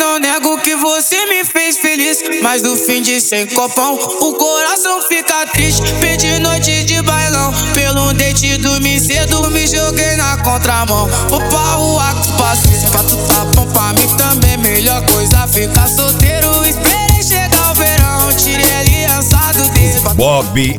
não nego que você me fez feliz, mas no fim de sem copão o coração fica triste. Perdi noite de bailão, pelo date dormi cedo, me joguei na contramão. Vou pra rua com passeio, pra tu tá bom, pra mim também melhor coisa ficar solteiro. Esperei chegar o verão, tirei aliança do dedo. Bob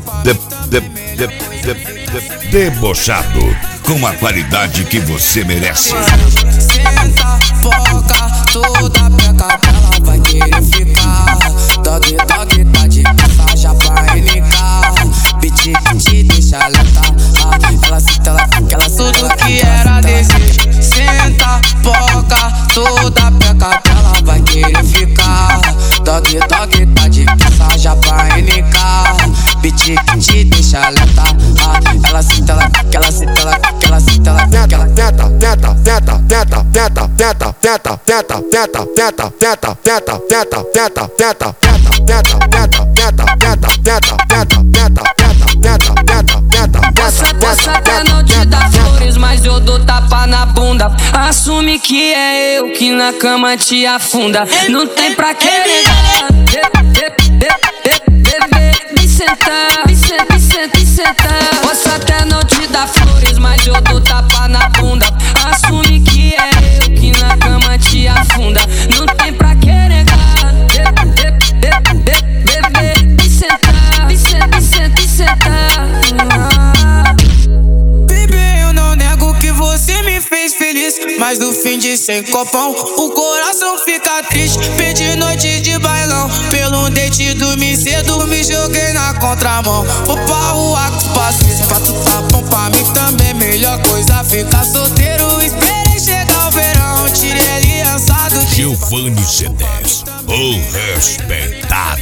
debochado, com a qualidade que você merece. Senta, foca, toda peca dela vai querer ficar. Dog, dog, tá de passagem pra NK. Piti, piti, deixa lenta. Ela senta, ela tudo que era desejo. Senta, foca, toda peca dela vai querer ficar. Dog, dog, tá de passagem pra NK. Piti, piti, deixa lenta. Ela senta, ela senta, ela senta, ela teta, teta, teta, teta, teta, teta, teta, teta, teta, teta, teta, teta, teta, teta, teta, Posso até não te dar flores, mas eu dou tapa na bunda. Assume que é eu que na cama te afunda. Não tem pra que negar. Me sentar, me sentar, me sentar, me sentar. Posso até não te dar flores, mas eu dou tapa na bunda. Assume que é eu que na cama te afunda. Não tem pra que negar. Me sentar, me sentar, me sentar, me sentar. Baby, eu não nego que você me fez feliz, mas no fim de sem copão o coração fica triste. Perdi noite de bailão, pelo date dormi cedo, me joguei na contramão. Vou pra rua com passeio, pra tu tá bom, pra mim também melhor coisa ficar solteiro. Esperei chegar o verão, tirei aliança do dedo. Giovanni C10, o respeitado.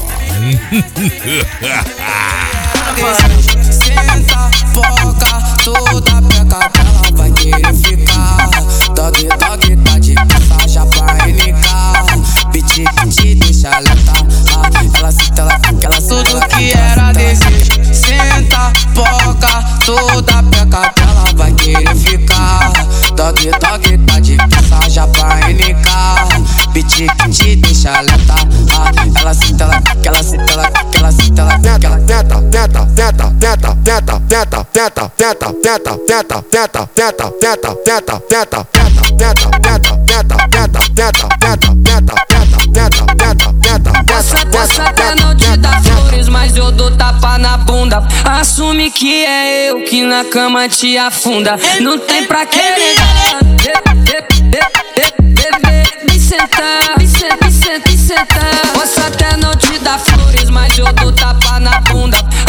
Senta, foca, toda peca dela vai querer ficar. Dog, dog, tá de passagem pra NK. Piti, piti, deixa lenta. Ela senta, ela tudo que era desejo. Senta, foca, toda peca dela vai querer ficar. Dog, dog, tá de passagem pra NK. Piti, piti, deixa lenta. Ela senta, ela senta, ela senta, ela teta, teta, teta, teta, teta, teta, teta, teta, teta, teta, teta, teta, teta, teta, teta, Posso até não te dar flores, mas eu dou tapa na bunda. Assume que é eu que na cama te afunda. Não tem pra que negar. Me sentar, me sentar, me sentar, me sentar. Posso até não te dar flores, mas eu dou tapa na bunda.